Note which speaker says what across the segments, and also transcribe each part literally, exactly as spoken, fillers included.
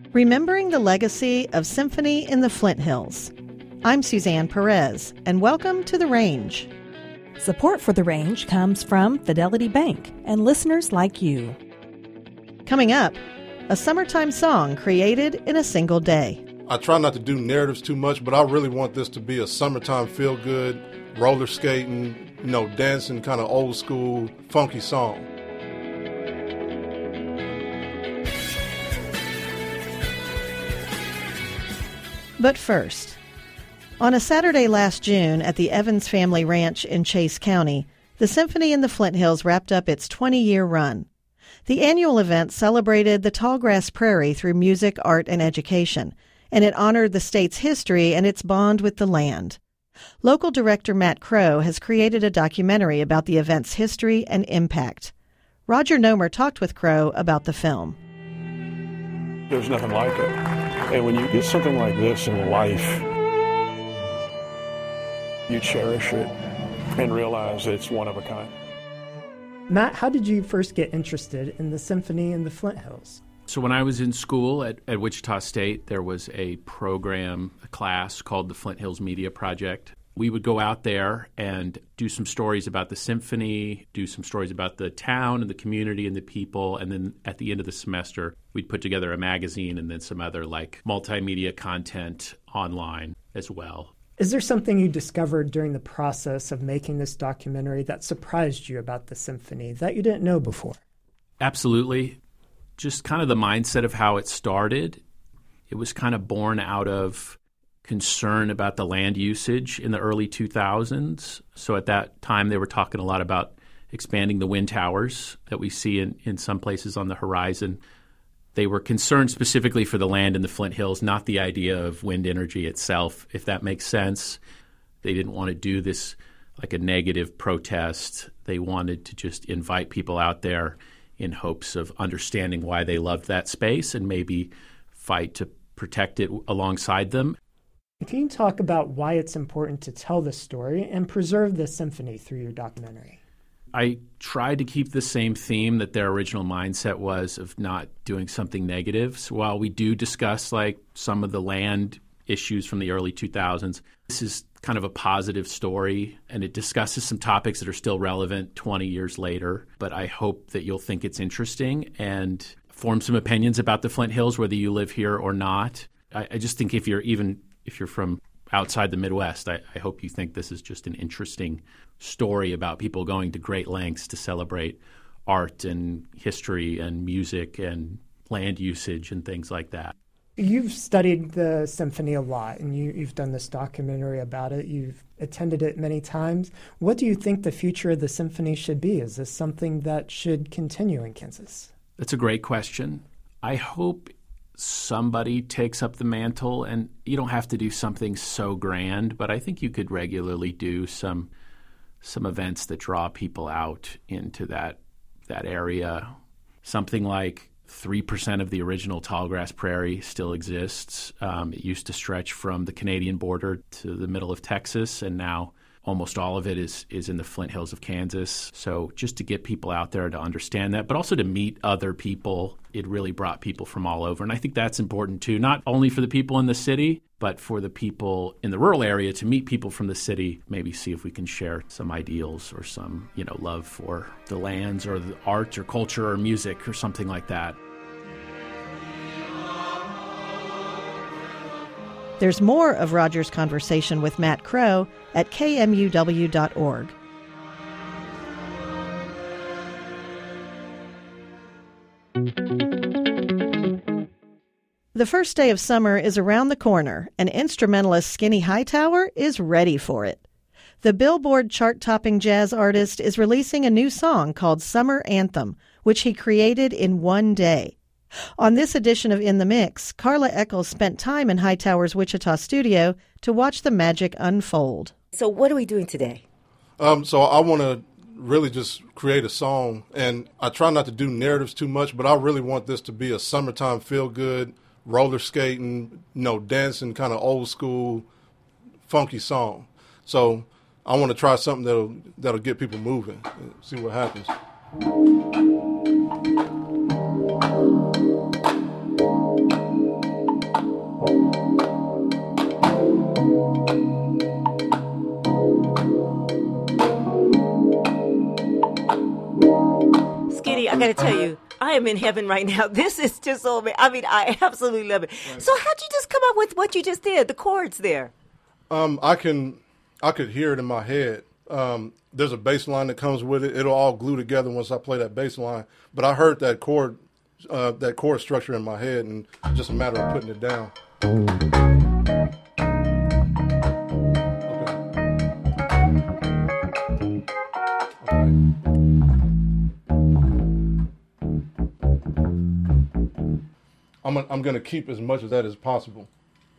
Speaker 1: Remembering the legacy of Symphony in the Flint Hills. I'm Suzanne Perez, and welcome to The Range.
Speaker 2: Support for The Range comes from Fidelity Bank and listeners like you.
Speaker 1: Coming up, a summertime song created in a single day.
Speaker 3: I try not to do narratives too much, but I really want this to be a summertime feel-good, roller skating, you know, dancing, kind of old school, funky song.
Speaker 1: But first, on a Saturday last June at the Evans Family Ranch in Chase County, the Symphony in the Flint Hills wrapped up its twenty-year run. The annual event celebrated the tallgrass prairie through music, art, and education, and it honored the state's history and its bond with the land. Local director Matt Crow has created a documentary about the event's history and impact. Roger Nomer talked with Crow about the film.
Speaker 4: There's nothing like it. And when you get something like this in life, you cherish it and realize it's one of a kind.
Speaker 5: Matt, how did you first get interested in the Symphony in the Flint Hills?
Speaker 6: So when I was in school at, at Wichita State, there was a program, a class called the Flint Hills Media Project. We would go out there and do some stories about the symphony, do some stories about the town and the community and the people, and then at the end of the semester, we'd put together a magazine and then some other like multimedia content online as well.
Speaker 5: Is there something you discovered during the process of making this documentary that surprised you about the symphony that you didn't know before?
Speaker 6: Absolutely. Just kind of the mindset of how it started. It was kind of born out of concern about the land usage in the early two thousands. So at that time, they were talking a lot about expanding the wind towers that we see in, in some places on the horizon. They were concerned specifically for the land in the Flint Hills, not the idea of wind energy itself, if that makes sense. They didn't want to do this like a negative protest. They wanted to just invite people out there in hopes of understanding why they loved that space and maybe fight to protect it alongside them.
Speaker 5: Can you talk about why it's important to tell this story and preserve the symphony through your documentary?
Speaker 6: I tried to keep the same theme that their original mindset was of not doing something negative. So while we do discuss like some of the land issues from the early two thousands, this is kind of a positive story, and it discusses some topics that are still relevant twenty years later. But I hope that you'll think it's interesting and form some opinions about the Flint Hills, whether you live here or not. I, I just think if you're even if you're from outside the Midwest, I, I hope you think this is just an interesting story about people going to great lengths to celebrate art and history and music and land usage and things like that.
Speaker 5: You've studied the symphony a lot, and you, you've done this documentary about it. You've attended it many times. What do you think the future of the symphony should be? Is this something that should continue in Kansas?
Speaker 6: That's a great question. I hope somebody takes up the mantle, and you don't have to do something so grand, but I think you could regularly do some some events that draw people out into that that area. Something like three percent of the original tallgrass prairie still exists. Um, it used to stretch from the Canadian border to the middle of Texas, and now almost all of it is is in the Flint Hills of Kansas. So just to get people out there to understand that, but also to meet other people, it really brought people from all over. And I think that's important too, not only for the people in the city, but for the people in the rural area to meet people from the city, maybe see if we can share some ideals or some, you know, love for the lands or the art or culture or music or something like that.
Speaker 1: There's more of Roger's conversation with Matt Crow at K M U W dot org. The first day of summer is around the corner, and instrumentalist Skinny Hightower is ready for it. The Billboard chart-topping jazz artist is releasing a new song called Summer Anthem, which he created in one day. On this edition of In the Mix, Carla Eccles spent time in Hightower's Wichita studio to watch the magic unfold.
Speaker 7: So what are we doing today?
Speaker 3: Um, so I want to really just create a song, and I try not to do narratives too much, but I really want this to be a summertime feel-good, roller skating, you know, dancing, kind of old school, funky song. So I want to try something that'll that'll get people moving. See what happens.
Speaker 7: got to tell you, I am in heaven right now. This is just so amazing. I mean, I absolutely love it. Right. So how'd you just come up with what you just did, the chords there?
Speaker 3: Um, I can, I could hear it in my head. Um, there's a bass line that comes with it. It'll all glue together once I play that bass line. But I heard that chord, uh, that chord structure in my head, and it's just a matter of putting it down. I'm a, I'm going to keep as much of that as possible.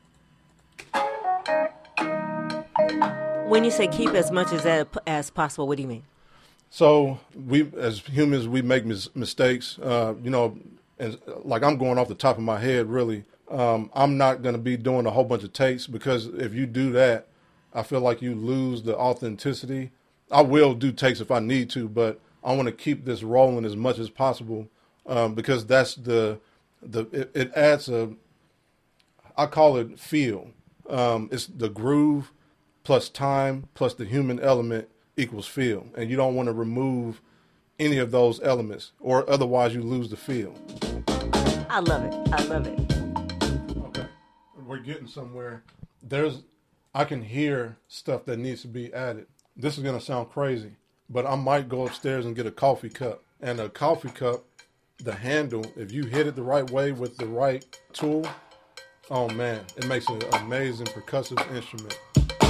Speaker 7: When you say keep as much as that as possible, what do you mean?
Speaker 3: So we, as humans, we make mis- mistakes. Uh, you know, and like I'm going off the top of my head, really. Um, I'm not going to be doing a whole bunch of takes, because if you do that, I feel like you lose the authenticity. I will do takes if I need to, but I want to keep this rolling as much as possible, um, because that's the the it, it adds a, I call it feel. Um, it's the groove plus time plus the human element equals feel, and you don't want to remove any of those elements, or otherwise you lose the feel.
Speaker 7: I love it. I love it.
Speaker 3: Okay, we're getting somewhere. There's, I can hear stuff that needs to be added. This is gonna sound crazy, but I might go upstairs and get a coffee cup. And a coffee cup, the handle, if you hit it the right way with the right tool, oh man, it makes an amazing percussive instrument.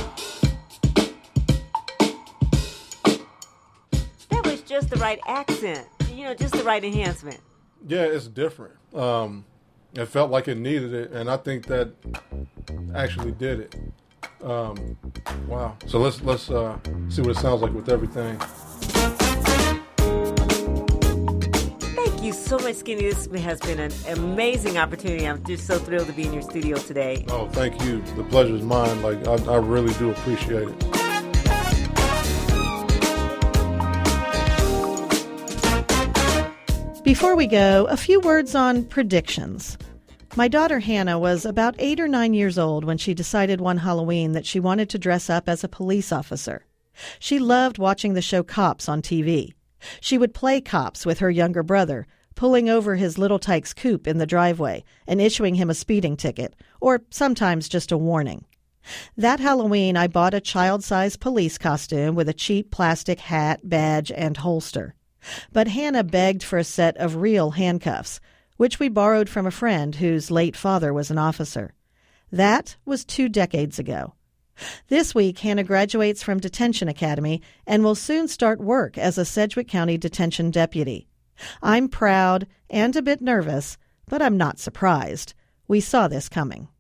Speaker 7: That was just the right accent, you know, just the right enhancement.
Speaker 3: Yeah, it's different. Um, it felt like it needed it, and I think that actually did it. Um, wow. So let's let's uh, see what it sounds like with everything.
Speaker 7: Thank you so much, Skinny. This has been an amazing opportunity. I'm just so thrilled to be in your studio today.
Speaker 3: Oh, thank you. The pleasure is mine. Like I, I really do appreciate it.
Speaker 1: Before we go, a few words on predictions. My daughter Hannah was about eight or nine years old when she decided one Halloween that she wanted to dress up as a police officer. She loved watching the show Cops on T V. She would play cops with her younger brother, pulling over his Little Tikes coupe in the driveway and issuing him a speeding ticket, or sometimes just a warning. That Halloween, I bought a child-sized police costume with a cheap plastic hat, badge, and holster. But Hannah begged for a set of real handcuffs, which we borrowed from a friend whose late father was an officer. That was two decades ago. This week, Hannah graduates from Detention Academy and will soon start work as a Sedgwick County detention deputy. I'm proud and a bit nervous, but I'm not surprised. We saw this coming.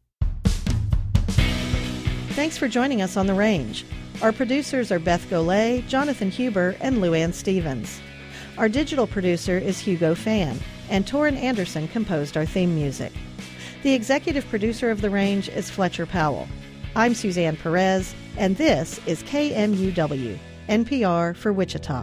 Speaker 1: Thanks for joining us on The Range. Our producers are Beth Golay, Jonathan Huber, and Luann Stevens. Our digital producer is Hugo Fan, and Torrin Anderson composed our theme music. The executive producer of The Range is Fletcher Powell. I'm Suzanne Perez, and this is K M U W, N P R for Wichita.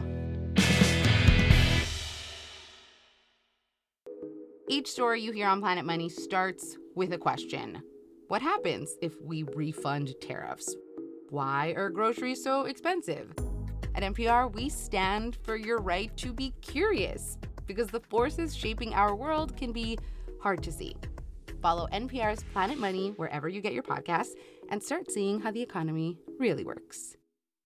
Speaker 8: Each story you hear on Planet Money starts with a question. What happens if we refund tariffs? Why are groceries so expensive? At N P R, we stand for your right to be curious, because the forces shaping our world can be hard to see. Follow N P R's Planet Money wherever you get your podcasts and start seeing how the economy really works.